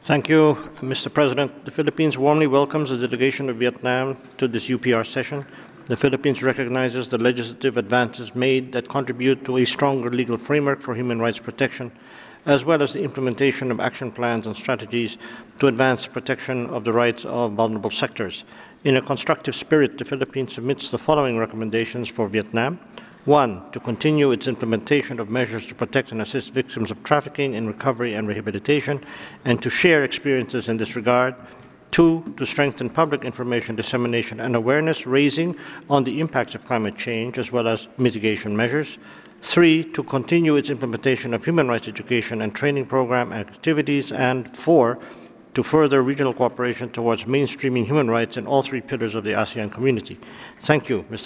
Thank you, Mr. President. The Philippines warmly welcomes the delegation of Vietnam to this UPR session. The Philippines recognizes the legislative advances made that contribute to a stronger legal framework for human rights protection, as well as the implementation of action plans and strategies to advance protection of the rights of vulnerable sectors. In a constructive spirit, the Philippines submits the following recommendations for Vietnam. 1. To continue its implementation of measures to protect and assist victims of trafficking in recovery and rehabilitation, and to share experiences in this regard. 2. To strengthen public information dissemination and awareness raising on the impacts of climate change as well as mitigation measures. 3. To continue its implementation of human rights education and training program activities. And 4. To further regional cooperation towards mainstreaming human rights in all three pillars of the ASEAN community. Thank you, Mr.